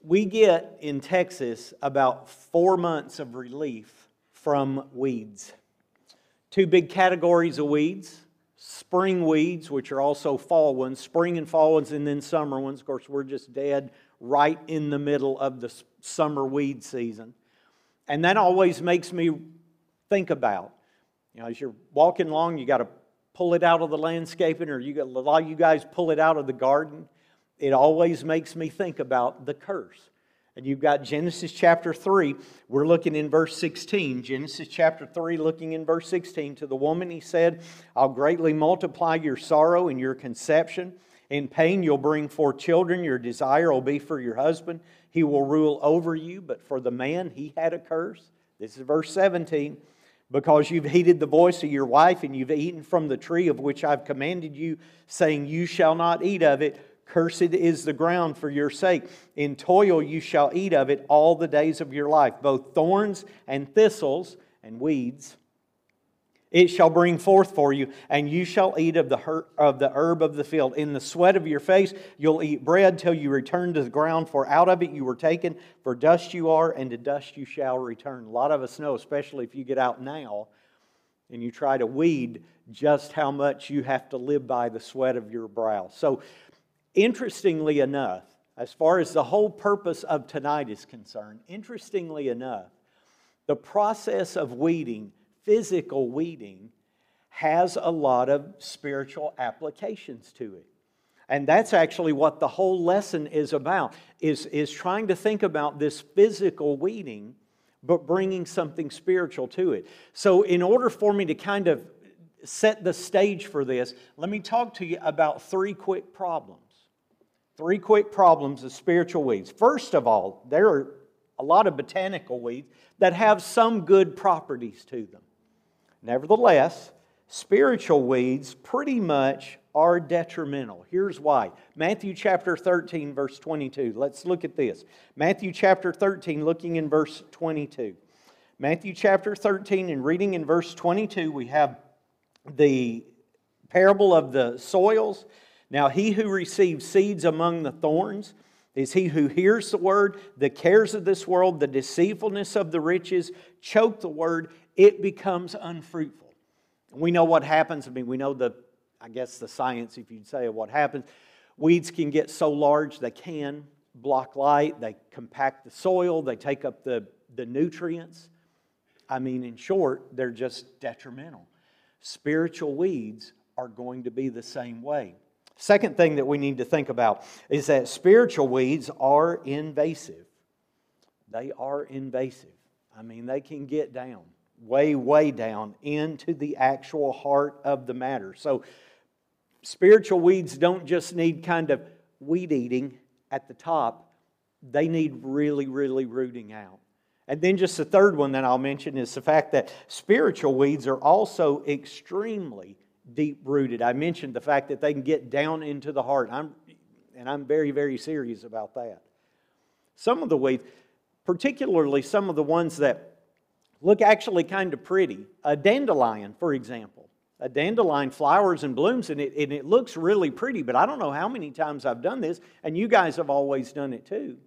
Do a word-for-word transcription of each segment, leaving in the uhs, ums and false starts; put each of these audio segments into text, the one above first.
we get in Texas about four months of relief from weeds. Two big categories of weeds. Spring weeds, which are also fall ones, spring and fall ones, and then summer ones. Of course, we're just dead right in the middle of the summer weed season. And that always makes me think about, you know, as you're walking along, you got to pull it out of the landscaping, or you got, a lot of you guys pull it out of the garden. It always makes me think about the curse. And you've got Genesis chapter three. We're looking in verse sixteen. Genesis chapter three, looking in verse sixteen. To the woman he said, I'll greatly multiply your sorrow and your conception. In pain you'll bring forth children. Your desire will be for your husband. He will rule over you. But for the man, he had a curse. This is verse seventeen. Because you've heeded the voice of your wife, and you've eaten from the tree of which I've commanded you, saying, you shall not eat of it. Cursed is the ground for your sake. In toil you shall eat of it all the days of your life, both thorns and thistles and weeds. It shall bring forth for you, and you shall eat of the her- of the herb of the field. In the sweat of your face you'll eat bread till you return to the ground, for out of it you were taken. For dust you are, and to dust you shall return. A lot of us know, especially if you get out now and you try to weed, just how much you have to live by the sweat of your brow. So, interestingly enough, as far as the whole purpose of tonight is concerned, interestingly enough, the process of weeding, physical weeding, has a lot of spiritual applications to it. And that's actually what the whole lesson is about, is, is trying to think about this physical weeding, but bringing something spiritual to it. So in order for me to kind of set the stage for this, let me talk to you about three quick problems. Three quick problems of spiritual weeds. First of all, there are a lot of botanical weeds that have some good properties to them. Nevertheless, spiritual weeds pretty much are detrimental. Here's why. Matthew chapter thirteen, verse twenty-two. Let's look at this. Matthew chapter thirteen, looking in verse twenty-two. Matthew chapter thirteen, and reading in verse twenty-two, we have the parable of the soils. Now he who receives seeds among the thorns is he who hears the word, the cares of this world, the deceitfulness of the riches, choke the word, it becomes unfruitful. And we know what happens. I mean, we know the, I guess the science, if you'd say, of what happens. Weeds can get so large they can block light, they compact the soil, they take up the, the nutrients. I mean, in short, they're just detrimental. Spiritual weeds are going to be the same way. Second thing that we need to think about is that spiritual weeds are invasive. They are invasive. I mean, they can get down, way, way down into the actual heart of the matter. So, spiritual weeds don't just need kind of weed eating at the top. They need really, really rooting out. And then just the third one that I'll mention is the fact that spiritual weeds are also extremely deep-rooted. I mentioned the fact that they can get down into the heart. I'm, and I'm very, very serious about that. Some of the weeds, particularly some of the ones that look actually kind of pretty. A dandelion, for example. A dandelion flowers and blooms, and it, and it looks really pretty, but I don't know how many times I've done this, and you guys have always done it too.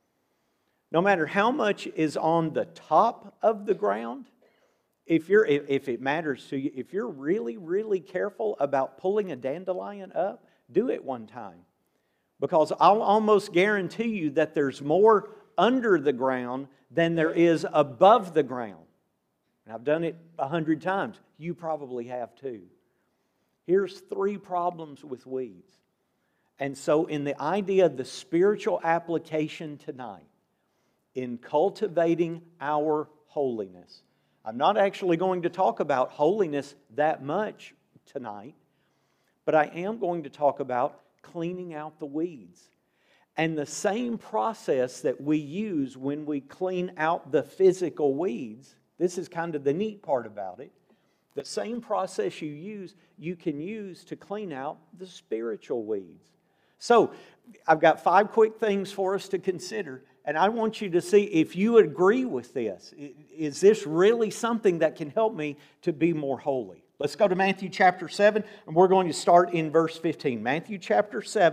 No matter how much is on the top of the ground, If you're, if it matters to you, if you're really, really careful about pulling a dandelion up, do it one time. Because I'll almost guarantee you that there's more under the ground than there is above the ground. And I've done it a hundred times. You probably have too. Here's three problems with weeds. And so in the idea of the spiritual application tonight, in cultivating our holiness, I'm not actually going to talk about holiness that much tonight, but I am going to talk about cleaning out the weeds. And the same process that we use when we clean out the physical weeds, this is kind of the neat part about it, the same process you use, you can use to clean out the spiritual weeds. So, I've got five quick things for us to consider. And I want you to see if you agree with this. Is this really something that can help me to be more holy? Let's go to Matthew chapter seven, and we're going to start in verse fifteen. Matthew chapter seven,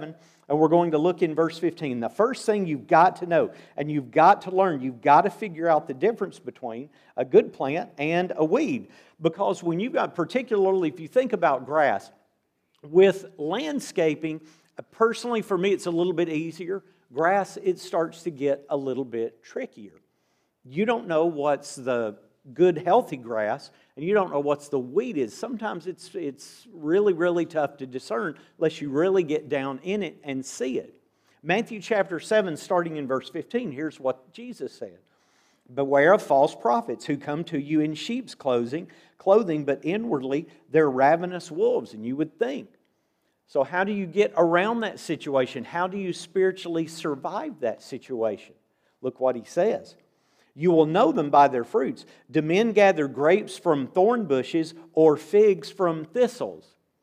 And we're going to look in verse fifteen. The first thing you've got to know, and you've got to learn, you've got to figure out the difference between a good plant and a weed. Because when you've got, particularly if you think about grass, with landscaping, personally for me it's a little bit easier. Grass, it starts to get a little bit trickier. You don't know what's the good, healthy grass, and you don't know what's the weed is. Sometimes it's, it's really, really tough to discern unless you really get down in it and see it. Matthew chapter seven, starting in verse fifteen, here's what Jesus said. Beware of false prophets who come to you in sheep's clothing, clothing, but inwardly they're ravenous wolves, and you would think. So how do you get around that situation? How do you spiritually survive that situation? Look what he says. You will know them by their fruits. Do men gather grapes from thorn bushes or figs from thistles?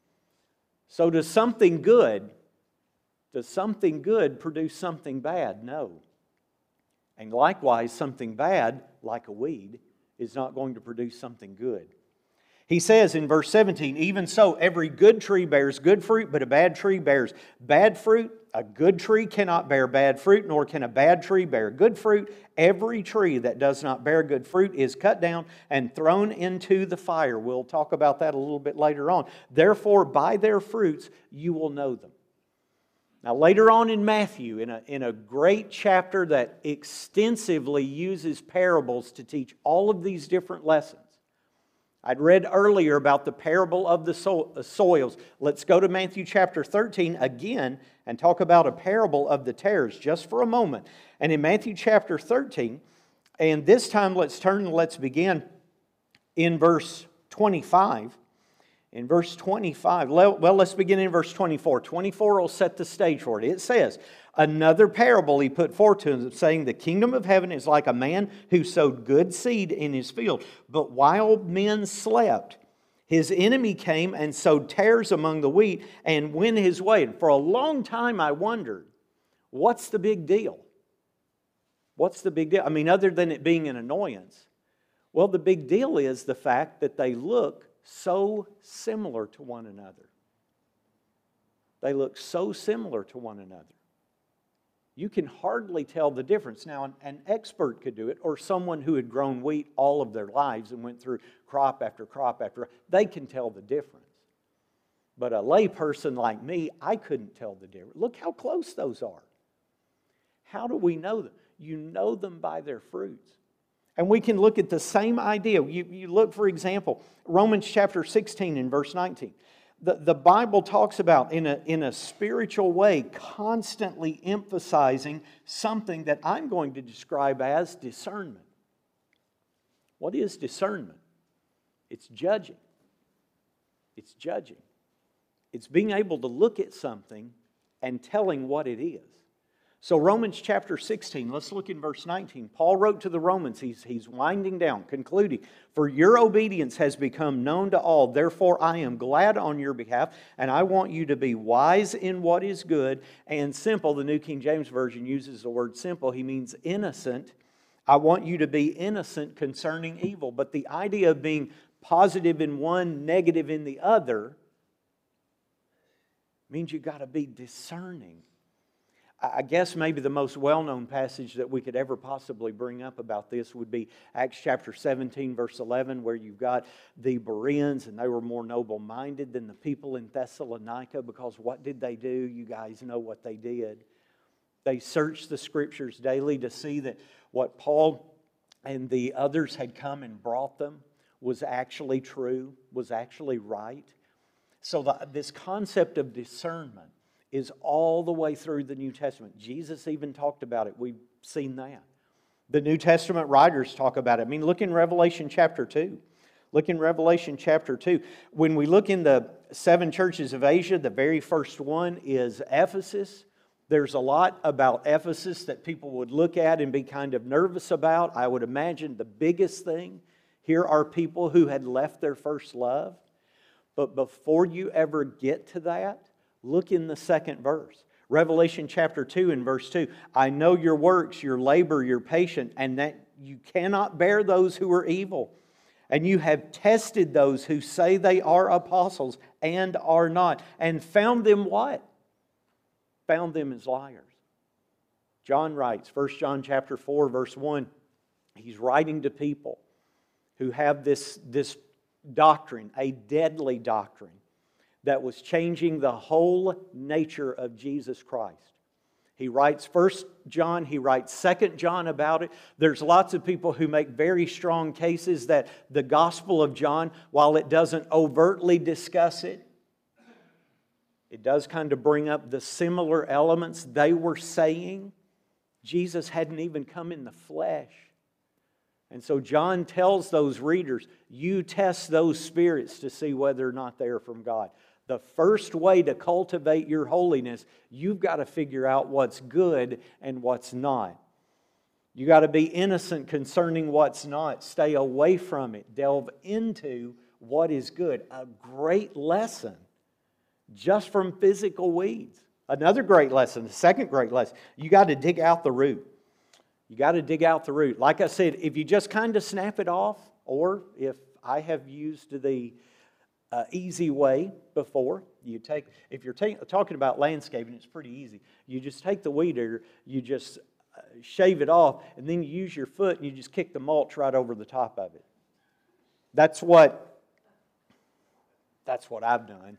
So does something good, does something good produce something bad? No. And likewise, something bad, like a weed, is not going to produce something good. He says in verse seventeen, even so, every good tree bears good fruit, but a bad tree bears bad fruit. A good tree cannot bear bad fruit, nor can a bad tree bear good fruit. Every tree that does not bear good fruit is cut down and thrown into the fire. We'll talk about that a little bit later on. Therefore, by their fruits you will know them. Now, later on in Matthew, in a, in a great chapter that extensively uses parables to teach all of these different lessons, I'd read earlier about the parable of the so- soils. Let's go to Matthew chapter thirteen again and talk about a parable of the tares just for a moment. And in Matthew chapter thirteen, and this time let's turn and let's begin in verse twenty-five. In verse twenty-five, well, let's begin in verse twenty-four. twenty-four will set the stage for it. It says, another parable he put forth to him, saying, the kingdom of heaven is like a man who sowed good seed in his field. But while men slept, his enemy came and sowed tares among the wheat and went his way. And for a long time I wondered, what's the big deal? What's the big deal? I mean, other than it being an annoyance. Well, the big deal is the fact that they look so similar to one another. They look so similar to one another. You can hardly tell the difference. Now, an, an expert could do it, or someone who had grown wheat all of their lives and went through crop after crop after, they can tell the difference. But a lay person like me, I couldn't tell the difference. Look how close those are. How do we know them? You know them by their fruits. And we can look at the same idea. You, you look, for example, Romans chapter sixteen and verse nineteen. The, the Bible talks about, in a, in a spiritual way, constantly emphasizing something that I'm going to describe as discernment. What is discernment? It's judging. It's judging. It's being able to look at something and telling what it is. So Romans chapter sixteen, let's look in verse nineteen. Paul wrote to the Romans, he's, he's winding down, concluding, for your obedience has become known to all, therefore I am glad on your behalf, and I want you to be wise in what is good and simple. The New King James Version uses the word simple. He means innocent. I want you to be innocent concerning evil. But the idea of being positive in one, negative in the other, means you've got to be discerning. I guess maybe the most well-known passage that we could ever possibly bring up about this would be Acts chapter seventeen, verse eleven, where you've got the Bereans, and they were more noble-minded than the people in Thessalonica, because what did they do? You guys know what they did. They searched the Scriptures daily to see that what Paul and the others had come and brought them was actually true, was actually right. So the, this concept of discernment is all the way through the New Testament. Jesus even talked about it. We've seen that. The New Testament writers talk about it. I mean, look in Revelation chapter two. Look in Revelation chapter two. When we look in the seven churches of Asia, the very first one is Ephesus. There's a lot about Ephesus that people would look at and be kind of nervous about. I would imagine the biggest thing, here are people who had left their first love. But before you ever get to that, look in the second verse. Revelation chapter two and verse two. I know your works, your labor, your patience, and that you cannot bear those who are evil. And you have tested those who say they are apostles and are not. And found them what? found them as liars. John writes, First John chapter four, verse one, he's writing to people who have this, this doctrine, a deadly doctrine, that was changing the whole nature of Jesus Christ. He writes First John, he writes Second John about it. There's lots of people who make very strong cases that the Gospel of John, while it doesn't overtly discuss it, it does kind of bring up the similar elements they were saying. Jesus hadn't even come in the flesh. And so John tells those readers, you test those spirits to see whether or not they are from God. The first way to cultivate your holiness, you've got to figure out what's good and what's not. You've got to be innocent concerning what's not. Stay away from it. Delve into what is good. A great lesson just from physical weeds. Another great lesson, the second great lesson, you got to dig out the root. You got to dig out the root. Like I said, if you just kind of snap it off, or if I have used the uh, easy way before, you take, if you're ta- talking about landscaping, it's pretty easy. You just take the weed eater, you just uh, shave it off, and then you use your foot and you just kick the mulch right over the top of it. That's what, that's what I've done.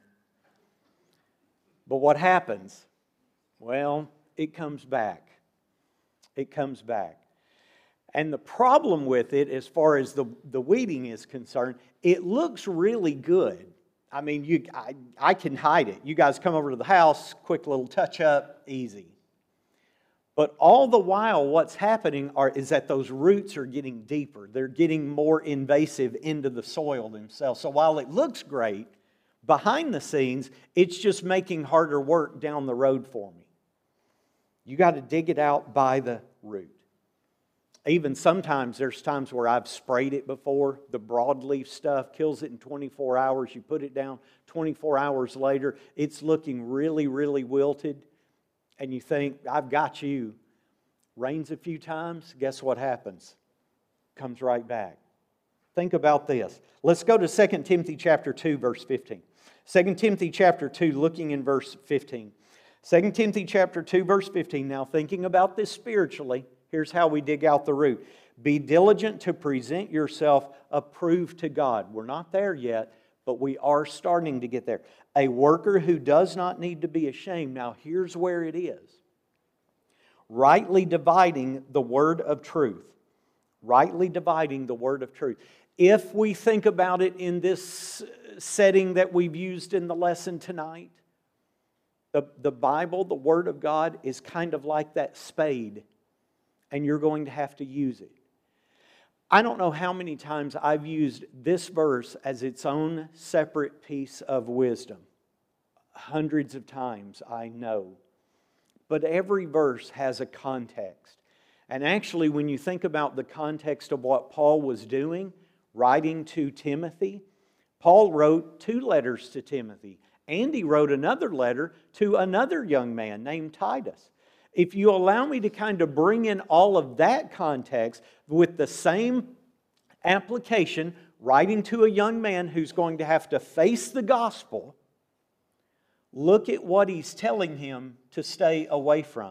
But what happens? Well, it comes back. It comes back. And the problem with it, as far as the, the weeding is concerned, it looks really good. I mean, you, I, I can hide it. You guys come over to the house, quick little touch-up, easy. But all the while, what's happening are, is that those roots are getting deeper. They're getting more invasive into the soil themselves. So while it looks great, behind the scenes, it's just making harder work down the road for me. You got to dig it out by the root. Even sometimes, there's times where I've sprayed it before. The broadleaf stuff kills it in twenty-four hours. You put it down, twenty-four hours later, it's looking really, really wilted. And you think, I've got you. Rains a few times, guess what happens? Comes right back. Think about this. Let's go to Second Timothy chapter two, verse fifteen. Second Timothy chapter two, looking in verse fifteen. Second Timothy chapter two, verse fifteen. Now, thinking about this spiritually, here's how we dig out the root. Be diligent to present yourself approved to God. We're not there yet, but we are starting to get there. A worker who does not need to be ashamed. Now, here's where it is. Rightly dividing the word of truth. Rightly dividing the word of truth. If we think about it in this setting that we've used in the lesson tonight, the, the Bible, the Word of God, is kind of like that spade, and you're going to have to use it. I don't know how many times I've used this verse as its own separate piece of wisdom. Hundreds of times, I know. But every verse has a context. And actually, when you think about the context of what Paul was doing, writing to Timothy, Paul wrote two letters to Timothy. And he wrote another letter to another young man named Titus. If you allow me to kind of bring in all of that context with the same application, writing to a young man who's going to have to face the gospel, look at what he's telling him to stay away from.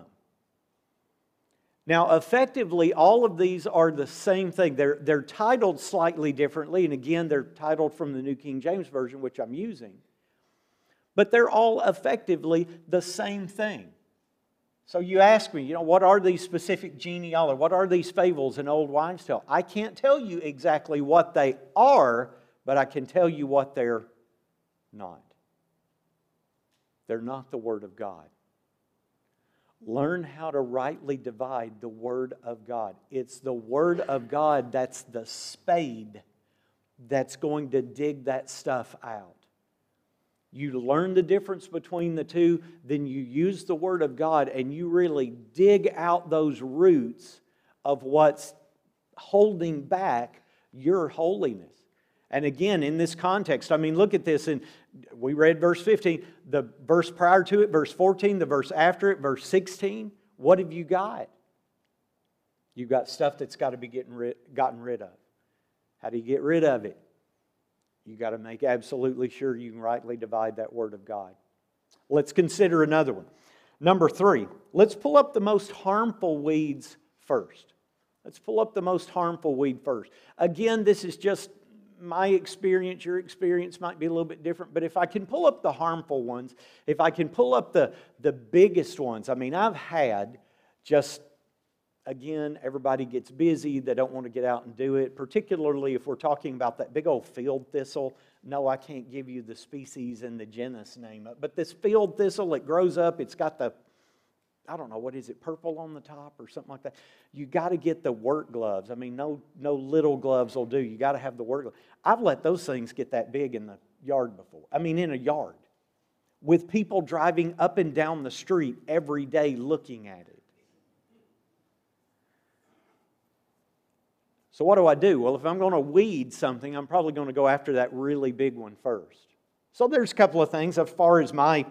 Now, effectively, all of these are the same thing. They're, they're titled slightly differently, and again, they're titled from the New King James Version, which I'm using. But they're all effectively the same thing. So you ask me, you know, what are these specific genealogies? What are these fables and old wives' tale? I can't tell you exactly what they are, but I can tell you what they're not. They're not the Word of God. Learn how to rightly divide the Word of God. It's the Word of God that's the spade that's going to dig that stuff out. You learn the difference between the two, then you use the Word of God and you really dig out those roots of what's holding back your holiness. And again, in this context, I mean, look at this. And we read verse fifteen, the verse prior to it, verse fourteen, the verse after it, verse sixteen. What have you got? You've got stuff that's got to be getting rid, gotten rid of. How do you get rid of it? You've got to make absolutely sure you can rightly divide that Word of God. Let's consider another one. Number three, let's pull up the most harmful weeds first. Let's pull up the most harmful weed first. Again, this is just my experience. Your experience might be a little bit different, but if I can pull up the harmful ones, if I can pull up the, the biggest ones, I mean, I've had just, again, everybody gets busy. They don't want to get out and do it, particularly if we're talking about that big old field thistle. No, I can't give you the species and the genus name, but this field thistle, it grows up. It's got the, I don't know, what is it, purple on the top or something like that. You got to get the work gloves. I mean, no, no little gloves will do. You got to have the work gloves. I've let those things get that big in the yard before. I mean, in a yard, with people driving up and down the street every day looking at it. So what do I do? Well, if I'm going to weed something, I'm probably going to go after that really big one first. So there's a couple of things as far as my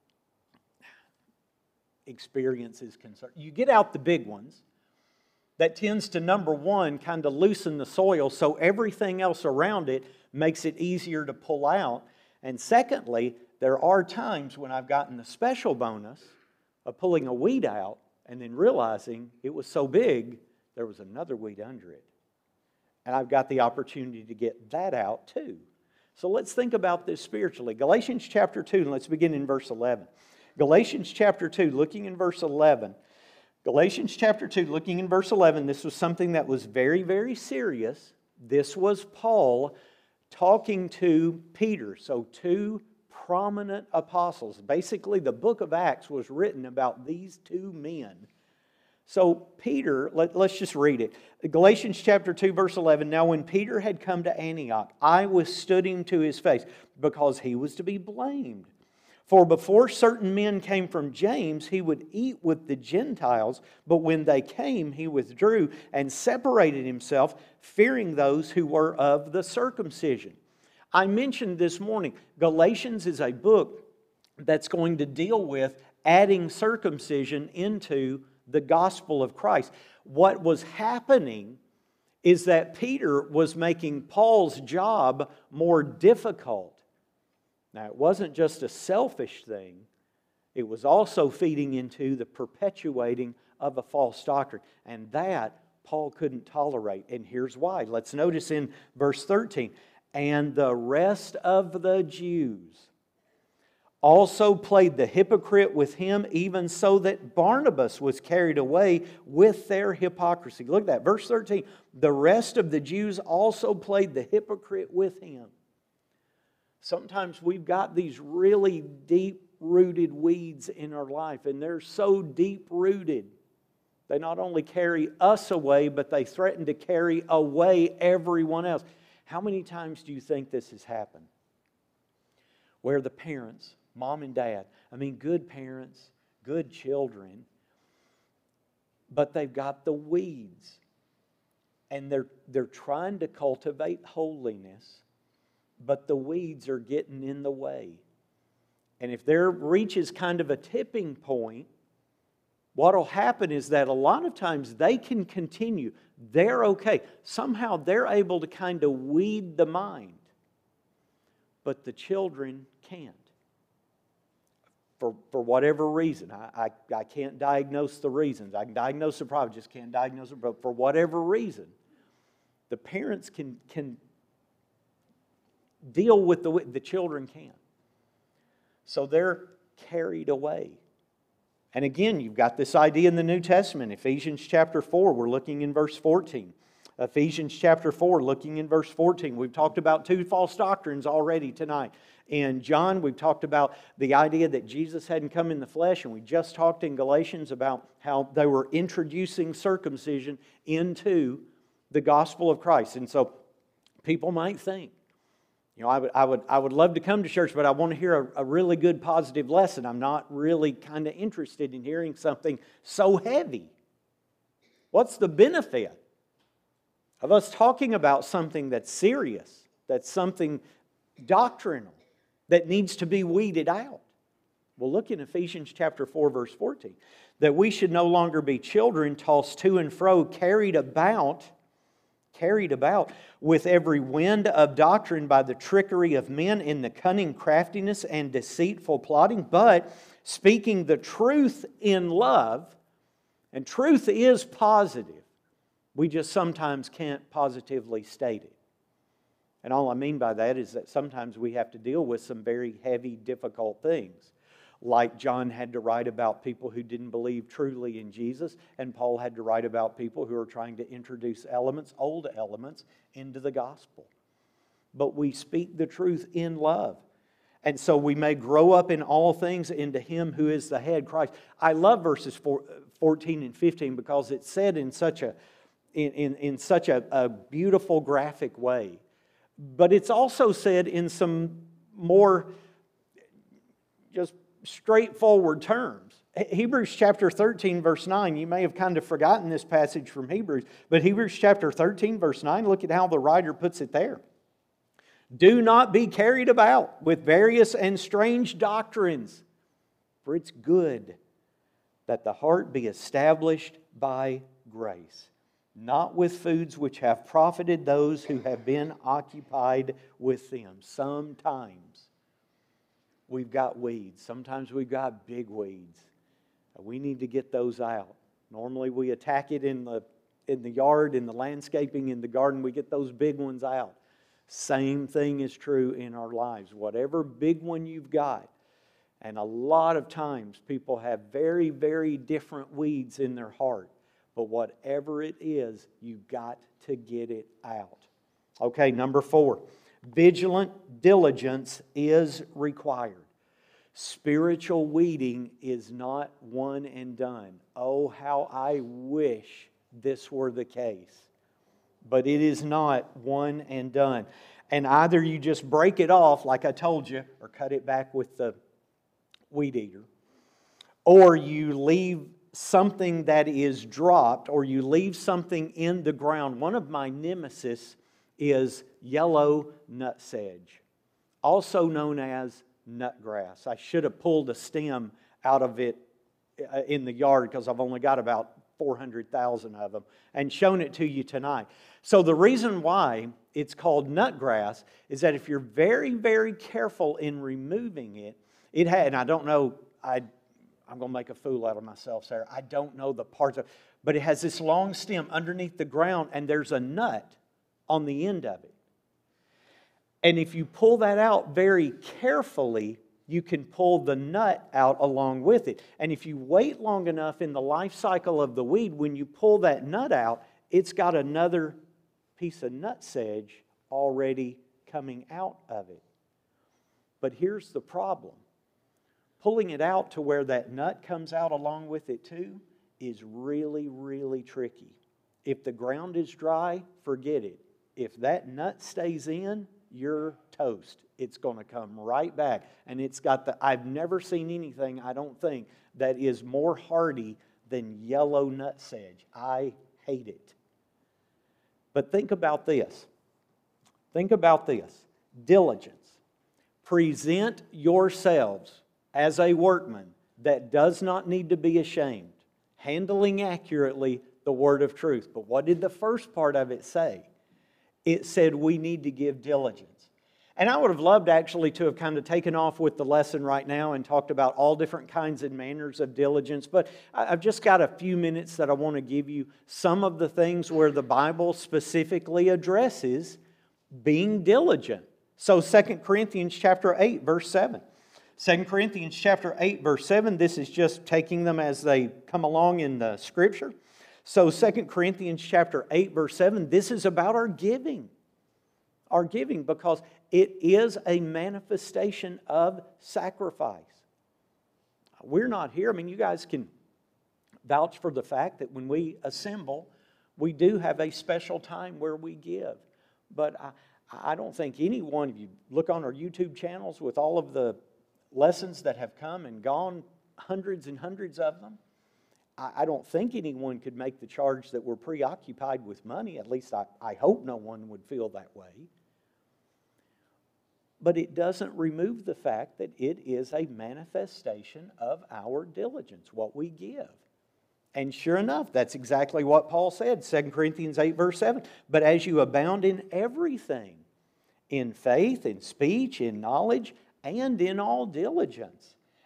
experience is concerned. You get out the big ones. That tends to, number one, kind of loosen the soil so everything else around it makes it easier to pull out. And secondly, there are times when I've gotten the special bonus of pulling a weed out and then realizing it was so big, there was another weed under it. And I've got the opportunity to get that out too. So let's think about this spiritually. Galatians chapter two, and let's begin in verse eleven. Galatians chapter two, looking in verse eleven. Galatians chapter two, looking in verse eleven, this was something that was very, very serious. This was Paul talking to Peter. So two prominent apostles. Basically, the book of Acts was written about these two men. So Peter, let, let's just read it. Galatians chapter two, verse eleven. Now when Peter had come to Antioch, I withstood him to his face, because he was to be blamed. For before certain men came from James, he would eat with the Gentiles, but when they came, he withdrew and separated himself, fearing those who were of the circumcision. I mentioned this morning, Galatians is a book that's going to deal with adding circumcision into the gospel of Christ. What was happening is that Peter was making Paul's job more difficult. Now, it wasn't just a selfish thing. It was also feeding into the perpetuating of a false doctrine. And that Paul couldn't tolerate. And here's why. Let's notice in verse thirteen. And the rest of the Jews also played the hypocrite with him, even so that Barnabas was carried away with their hypocrisy. Look at that, verse thirteen. The rest of the Jews also played the hypocrite with him. Sometimes we've got these really deep-rooted weeds in our life, and they're so deep-rooted. They not only carry us away, but they threaten to carry away everyone else. How many times do you think this has happened? Where the parents, mom and dad, I mean good parents, good children, but they've got the weeds. And they're, they're trying to cultivate holiness, but the weeds are getting in the way. And if there reaches kind of a tipping point, what will happen is that a lot of times they can continue. They're okay. Somehow they're able to kind of weed the mind. But the children can't. For, for whatever reason. I, I, I can't diagnose the reasons. I can diagnose the problem, just can't diagnose it. But for whatever reason, the parents can, can deal with the the children can't. So they're carried away. And again, you've got this idea in the New Testament. Ephesians chapter four, we're looking in verse fourteen. Ephesians chapter four, looking in verse fourteen. We've talked about two false doctrines already tonight. In John, we've talked about the idea that Jesus hadn't come in the flesh, and we just talked in Galatians about how they were introducing circumcision into the gospel of Christ. And so people might think, you know, I would, I would, I would love to come to church, but I want to hear a, a really good positive lesson. I'm not really kind of interested in hearing something so heavy. What's the benefit of us talking about something that's serious, that's something doctrinal, that needs to be weeded out? Well, look in Ephesians chapter four, verse fourteen. That we should no longer be children tossed to and fro, carried about, carried about with every wind of doctrine by the trickery of men in the cunning craftiness and deceitful plotting, but speaking the truth in love, and truth is positive. We just sometimes can't positively state it. And all I mean by that is that sometimes we have to deal with some very heavy, difficult things. Like John had to write about people who didn't believe truly in Jesus, and Paul had to write about people who are trying to introduce elements, old elements, into the gospel. But we speak the truth in love. And so we may grow up in all things into Him who is the head, Christ. I love verses fourteen and fifteen because it's said in such a, in, in, in such a, a beautiful, graphic way. But it's also said in some more just straightforward terms. Hebrews chapter thirteen, verse nine, you may have kind of forgotten this passage from Hebrews, but Hebrews chapter thirteen, verse nine, look at how the writer puts it there. Do not be carried about with various and strange doctrines, for it's good that the heart be established by grace, not with foods which have profited those who have been occupied with them. Sometimes we've got weeds. Sometimes we've got big weeds. We need to get those out. Normally we attack it in the, in the yard, in the landscaping, in the garden. We get those big ones out. Same thing is true in our lives. Whatever big one you've got, and a lot of times people have very, very different weeds in their heart. But whatever it is, you've got to get it out. Okay, number four. Vigilant diligence is required. Spiritual weeding is not one and done. Oh, how I wish this were the case. But it is not one and done. And either you just break it off, like I told you, or cut it back with the weed eater, or you leave something that is dropped, or you leave something in the ground. One of my nemesis is yellow nutsedge, also known as nutgrass. I should have pulled a stem out of it in the yard because I've only got about four hundred thousand of them, and shown it to you tonight. So the reason why it's called nutgrass is that if you're very, very careful in removing it, it had, and I don't know, I, I'm going to make a fool out of myself, Sarah. I don't know the parts of, but it has this long stem underneath the ground, and there's a nut on the end of it. And if you pull that out very carefully, you can pull the nut out along with it. And if you wait long enough in the life cycle of the weed, when you pull that nut out, it's got another piece of nutsedge already coming out of it. But here's the problem. Pulling it out to where that nut comes out along with it too is really, really tricky. If the ground is dry, forget it. If that nut stays in, you're toast. It's going to come right back. And it's got the, I've never seen anything, I don't think, that is more hardy than yellow nutsedge. I hate it. But think about this. Think about this. Diligence. Present yourselves as a workman that does not need to be ashamed, handling accurately the word of truth. But what did the first part of it say? It said we need to give diligence. And I would have loved actually to have kind of taken off with the lesson right now and talked about all different kinds and manners of diligence. But I've just got a few minutes that I want to give you some of the things where the Bible specifically addresses being diligent. So Second Corinthians chapter eight, verse seven. Second Corinthians chapter eight, verse seven. This is just taking them as they come along in the Scripture. So Second Corinthians chapter eight, verse seven, this is about our giving. Our giving, because it is a manifestation of sacrifice. We're not here. I mean, you guys can vouch for the fact that when we assemble, we do have a special time where we give. But I, I don't think any one of you, look on our YouTube channels with all of the lessons that have come and gone, hundreds and hundreds of them, I, I don't think anyone could make the charge that we're preoccupied with money. At least I, I hope no one would feel that way. But it doesn't remove the fact that it is a manifestation of our diligence, what we give. And sure enough, that's exactly what Paul said, Second Corinthians eight, verse seven. But as you abound in everything, in faith, in speech, in knowledge, and in all diligence,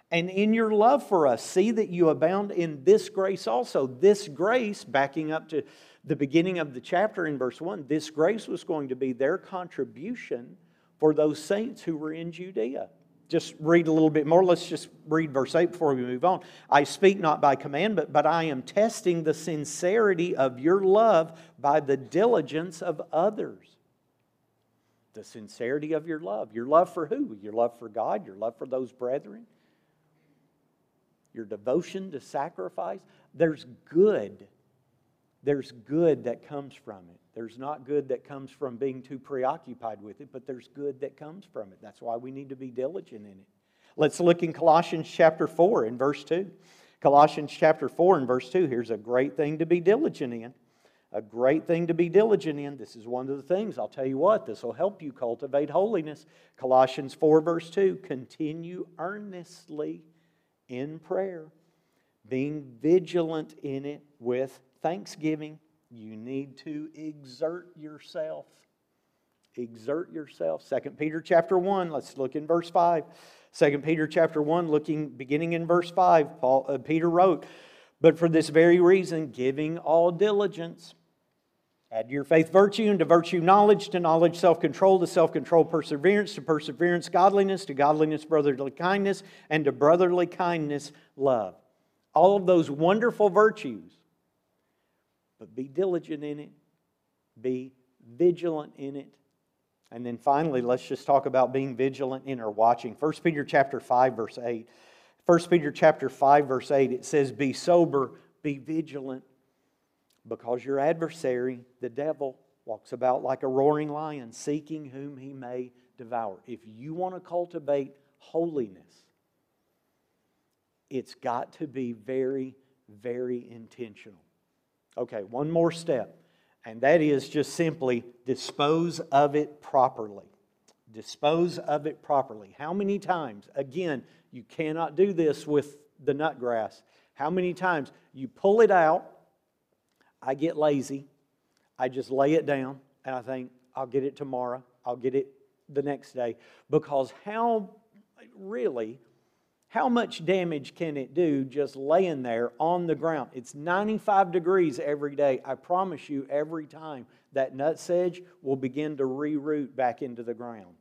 and in your love for us, see that you abound in this grace also. This grace, backing up to the beginning of the chapter in verse one, this grace was going to be their contribution for those saints who were in Judea. Just read a little bit more. Let's just read verse eight before we move on. I speak not by commandment, but I am testing the sincerity of your love by the diligence of others. The sincerity of your love. Your love for who? Your love for God, your love for those brethren, your devotion to sacrifice. There's good. There's good that comes from it. There's not good that comes from being too preoccupied with it, but there's good that comes from it. That's why we need to be diligent in it. Let's look in Colossians chapter four and verse two. Colossians chapter four and verse two. Here's a great thing to be diligent in. A great thing to be diligent in. This is one of the things. I'll tell you what, this will help you cultivate holiness. Colossians four verse two. Continue earnestly in prayer, being vigilant in it with thanksgiving. You need to exert yourself. Exert yourself. Second Peter chapter one, let's look in verse five. Second Peter chapter one, looking beginning in verse five, Paul, uh, Peter wrote, but for this very reason, giving all diligence, add to your faith virtue, and to virtue knowledge, to knowledge self-control, to self-control perseverance, to perseverance godliness, to godliness brotherly kindness, and to brotherly kindness love. All of those wonderful virtues. But be diligent in it. Be vigilant in it. And then finally, let's just talk about being vigilant in our watching. First Peter chapter five, verse eight. First Peter chapter five, verse eight, it says, be sober, be vigilant, because your adversary, the devil, walks about like a roaring lion, seeking whom he may devour. If you want to cultivate holiness, it's got to be very, very intentional. Okay, one more step, and that is just simply dispose of it properly. Dispose of it properly. How many times, again, you cannot do this with the nut grass. How many times you pull it out, I get lazy, I just lay it down, and I think, I'll get it tomorrow, I'll get it the next day. Because how, really, how much damage can it do just laying there on the ground? It's ninety-five degrees every day. I promise you, every time that nutsedge will begin to reroot back into the ground.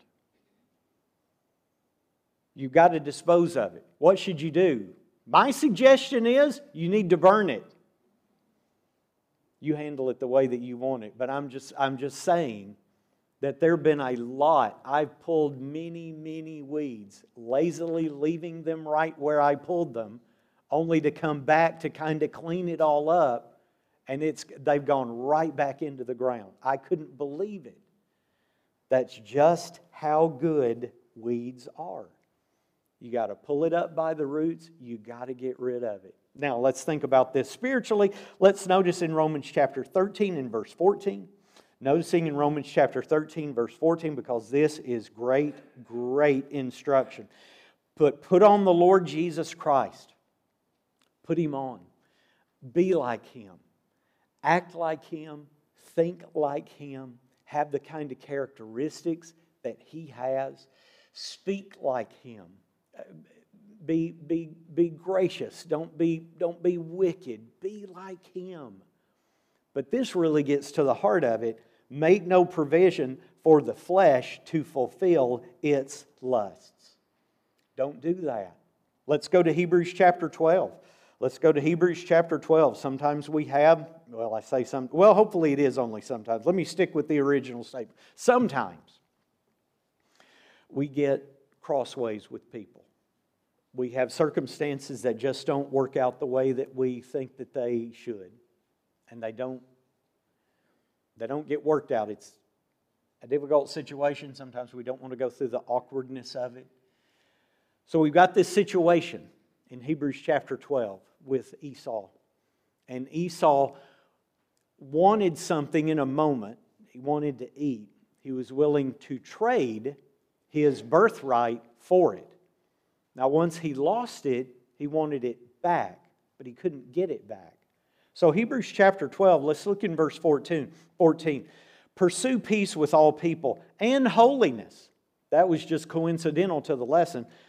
You've got to dispose of it. What should you do? My suggestion is you need to burn it. You handle it the way that you want it. But I'm just, I'm just saying that there have been a lot. I've pulled many, many weeds, lazily leaving them right where I pulled them, only to come back to kind of clean it all up, and it's they've gone right back into the ground. I couldn't believe it. That's just how good weeds are. You got to pull it up by the roots. You got to get rid of it. Now, let's think about this spiritually. Let's notice in Romans chapter thirteen and verse fourteen. Noticing in Romans chapter thirteen, verse fourteen, because this is great, great instruction. Put, put on the Lord Jesus Christ. Put Him on. Be like Him. Act like Him. Think like Him. Have the kind of characteristics that He has. Speak like Him. Be, be, be gracious. Don't be, don't be wicked. Be like Him. But this really gets to the heart of it. Make no provision for the flesh to fulfill its lusts. Don't do that. Let's go to Hebrews chapter twelve. Let's go to Hebrews chapter twelve. Sometimes we have, well, I say some, well, hopefully it is only sometimes. Let me stick with the original statement. Sometimes we get crossways with people. We have circumstances that just don't work out the way that we think that they should. And they don't They don't get worked out. It's a difficult situation. Sometimes we don't want to go through the awkwardness of it. So we've got this situation in Hebrews chapter twelve with Esau. And Esau wanted something in a moment. He wanted to eat. He was willing to trade his birthright for it. Now, once he lost it, he wanted it back, but he couldn't get it back. So Hebrews chapter twelve, let's look in verse fourteen. fourteen. Pursue peace with all people and holiness. That was just coincidental to the lesson.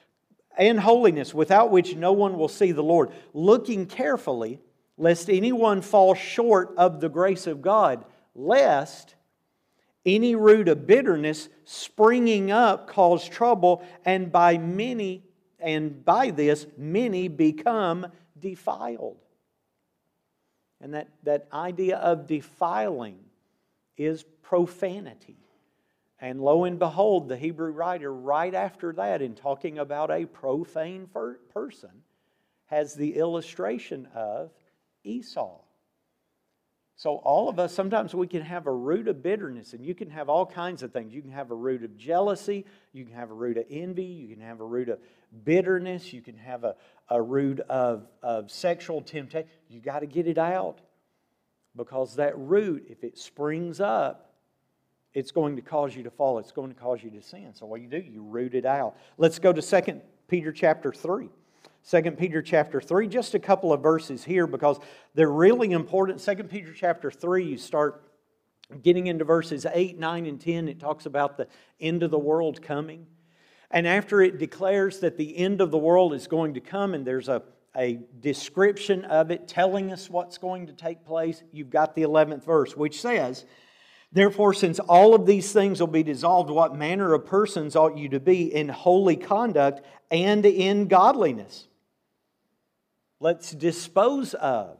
and holiness, without which no one will see the Lord, looking carefully, lest anyone fall short of the grace of God, lest any root of bitterness springing up cause trouble, and by many, and by this many become defiled. And that, that idea of defiling is profanity. And lo and behold, the Hebrew writer, right after that, in talking about a profane person, has the illustration of Esau. So all of us, sometimes we can have a root of bitterness, and you can have all kinds of things. You can have a root of jealousy, you can have a root of envy, you can have a root of bitterness, you can have a, a root of, of sexual temptation. You got to get it out, because that root, if it springs up, it's going to cause you to fall. It's going to cause you to sin. So what you do, you root it out. Let's go to Second Peter chapter three. Second Peter chapter three, just a couple of verses here because they're really important. Second Peter chapter three, you start getting into verses eight, nine, and ten. It talks about the end of the world coming. And after it declares that the end of the world is going to come, and there's a, a description of it telling us what's going to take place, you've got the eleventh verse, which says, "Therefore, since all of these things will be dissolved, what manner of persons ought you to be in holy conduct and in godliness?" Let's dispose of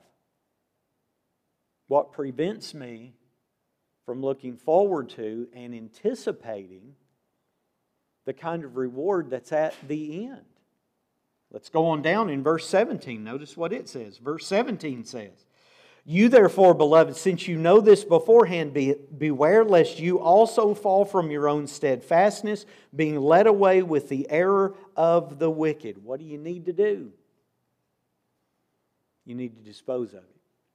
what prevents me from looking forward to and anticipating the kind of reward that's at the end. Let's go on down in verse seventeen. Notice what it says. Verse seventeen says, "You therefore, beloved, since you know this beforehand, be, beware lest you also fall from your own steadfastness, being led away with the error of the wicked." What do you need to do? You need to dispose of it.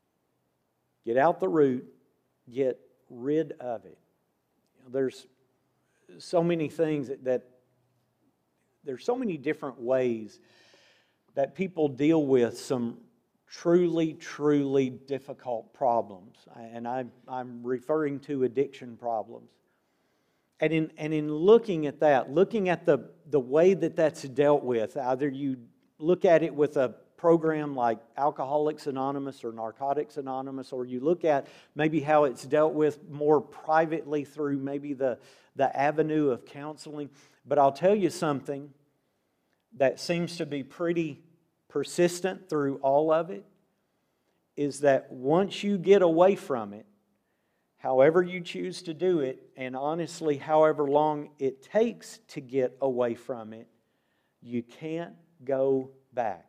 Get out the root. Get rid of it. You know, there's so many things that, that there's so many different ways that people deal with some truly, truly difficult problems. And I, I'm referring to addiction problems. And in, and in looking at that, looking at the, the way that that's dealt with, either you look at it with a program like Alcoholics Anonymous or Narcotics Anonymous, or you look at maybe how it's dealt with more privately through maybe the, the avenue of counseling. But I'll tell you something that seems to be pretty persistent through all of it, is that once you get away from it, however you choose to do it, and honestly, however long it takes to get away from it, you can't go back.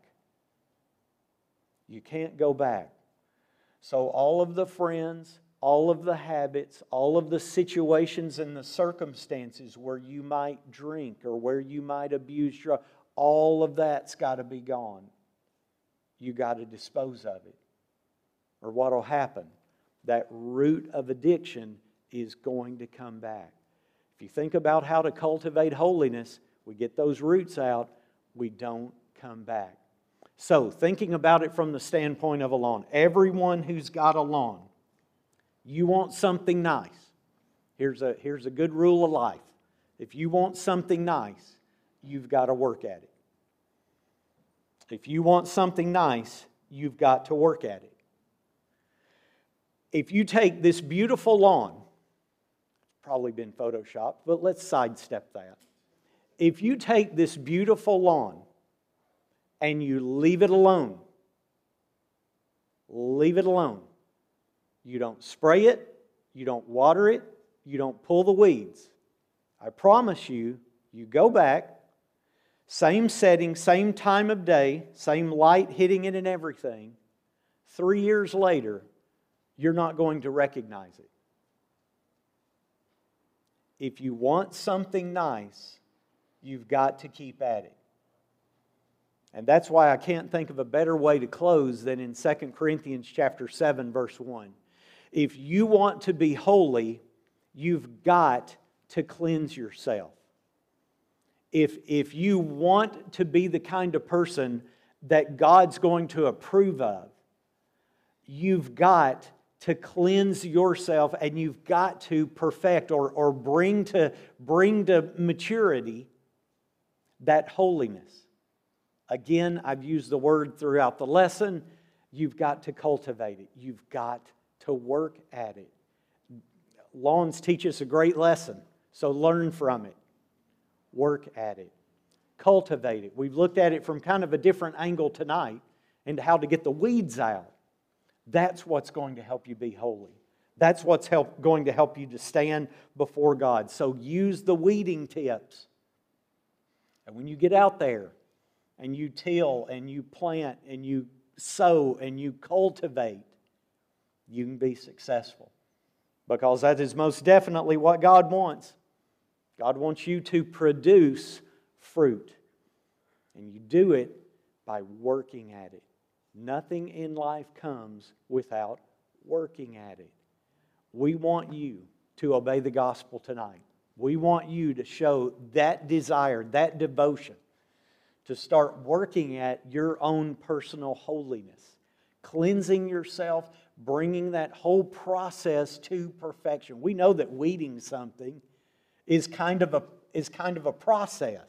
You can't go back. So all of the friends, all of the habits, all of the situations and the circumstances where you might drink or where you might abuse drugs, all of that's got to be gone. You got to dispose of it. Or what will happen? That root of addiction is going to come back. If you think about how to cultivate holiness, we get those roots out, we don't come back. So, thinking about it from the standpoint of a lawn, everyone who's got a lawn, you want something nice. Here's a, here's a good rule of life. If you want something nice, you've got to work at it. If you want something nice, you've got to work at it. If you take this beautiful lawn, it's probably been photoshopped, but let's sidestep that. If you take this beautiful lawn and you leave it alone, leave it alone. You don't spray it, you don't water it, you don't pull the weeds. I promise you, you go back, same setting, same time of day, same light hitting it and everything. Three years later, you're not going to recognize it. If you want something nice, you've got to keep at it. And that's why I can't think of a better way to close than in Second Corinthians chapter seven, verse one. If you want to be holy, you've got to cleanse yourself. If, if you want to be the kind of person that God's going to approve of, you've got to cleanse yourself, and you've got to perfect or, or bring to, bring to maturity that holiness. Again, I've used the word throughout the lesson. You've got to cultivate it. You've got to work at it. Lawns teach us a great lesson, so learn from it. Work at it. Cultivate it. We've looked at it from kind of a different angle tonight into how to get the weeds out. That's what's going to help you be holy. That's what's help, going to help you to stand before God. So use the weeding tips. And when you get out there and you till and you plant and you sow and you cultivate, you can be successful. Because that is most definitely what God wants. God wants you to produce fruit. And you do it by working at it. Nothing in life comes without working at it. We want you to obey the gospel tonight. We want you to show that desire, that devotion, to start working at your own personal holiness, cleansing yourself, bringing that whole process to perfection. We know that weeding something is kind of a, is kind of a process.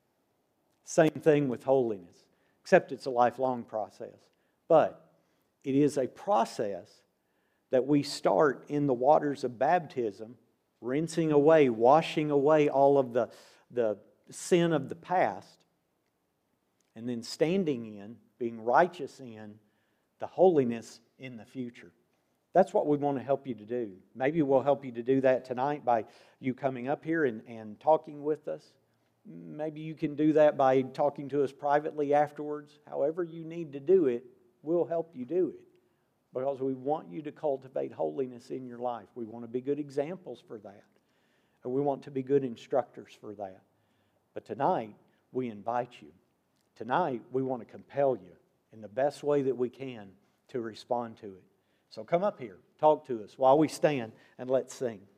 Same thing with holiness, except it's a lifelong process. But it is a process that we start in the waters of baptism, rinsing away, washing away all of the, the sin of the past, and then standing in, being righteous in, the holiness in the future. That's what we want to help you to do. Maybe we'll help you to do that tonight by you coming up here and, and talking with us. Maybe you can do that by talking to us privately afterwards. However you need to do it, we'll help you do it. Because we want you to cultivate holiness in your life. We want to be good examples for that. And we want to be good instructors for that. But tonight, we invite you. Tonight, we want to compel you in the best way that we can to respond to it. So come up here, talk to us while we stand, and let's sing.